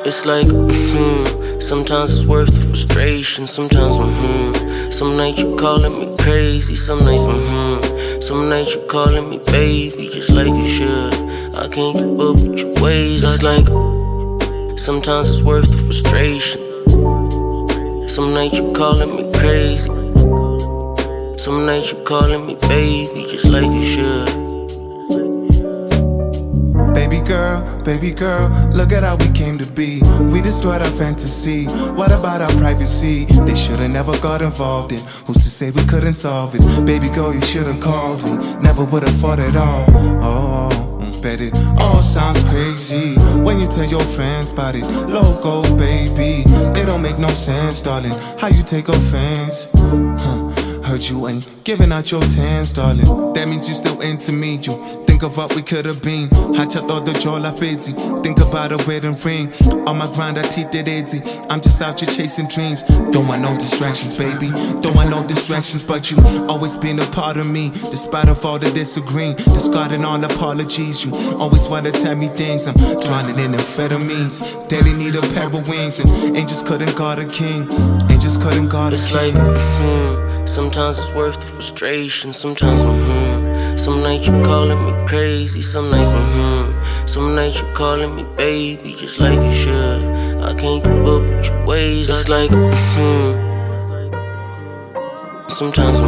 It's like, sometimes it's worth the frustration. Sometimes, some nights you calling me crazy. Some nights, some nights you calling me baby, just like you should. I can't keep up with your ways. It's like, sometimes it's worth the frustration. Some nights you calling me crazy. Some nights you calling me baby, just like you should. Baby girl, look at how we came to be. We destroyed our fantasy. What about our privacy? They should've never got involved in. Who's to say we couldn't solve it? Baby girl, you should've called me. Never would've fought at all. Bet it all sounds crazy when you tell your friends about it. Loco, baby, it don't make no sense, darling. How you take offense? Heard you ain't giving out your tens, darling. That means you still into me. You think of what we could've been. Hacha todo yo la busy. Think about a wedding ring. On my grind, I teeth it easy. I'm just out here chasing dreams. Don't want no distractions, baby. Don't want no distractions, but you always been a part of me. Despite of all the disagreeing, discarding all apologies. You always wanna tell me things. I'm drowning in amphetamines. Daily need a pair of wings, and angels couldn't guard a king. Angels couldn't guard a king. Sometimes it's worth the frustration. Sometimes, some nights you calling me crazy. Some nights, some nights you calling me baby, just like you should. I can't keep up with your ways. It's like, sometimes,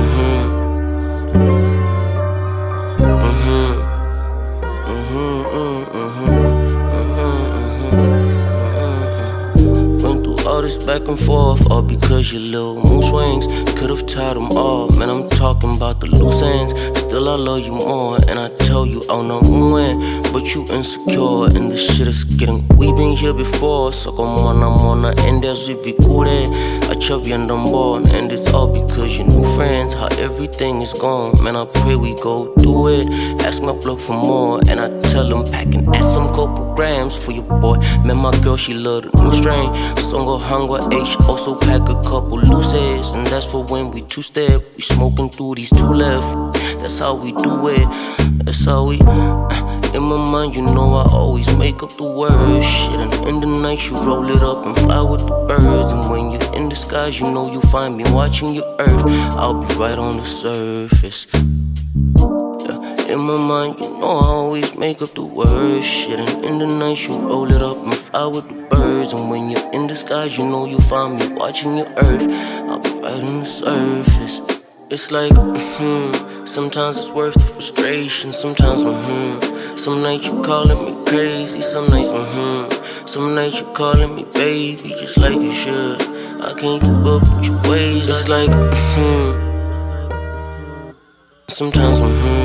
all this back and forth, all because your little mood swings could've tied them all. Man, I'm talking about the loose ends. Still, I love you more, and I tell you I'll not win. But you insecure, and this shit is getting. We been here before, so como mona and as we be cool I chop you and I'm born, and it's all because your new friends. How everything is gone, man. I pray we go do it. Ask my block for more, and I tell them packing at some couple grams for your boy. Man, my girl, she love the new strain. Songo Hangwa H, also pack a couple loose ends, and that's for when we two-step. We smoking through these two left. That's how we do it. That's how we. In my mind, you know I always make up the words. Shit, and in the night you roll it up and fly with the birds. And when you're in the skies, you know you find me watching your earth. I'll be right on the surface. In my mind, you know I always make up the words. Shit, and in the night you roll it up and fly with the birds. And when you're in the skies, you know you find me watching your earth. I'll be right on the surface. It's like, sometimes it's worth the frustration. Sometimes, some nights you calling me crazy. Some nights, some nights you calling me baby, just like you should. I can't keep up with your ways. It's like, sometimes,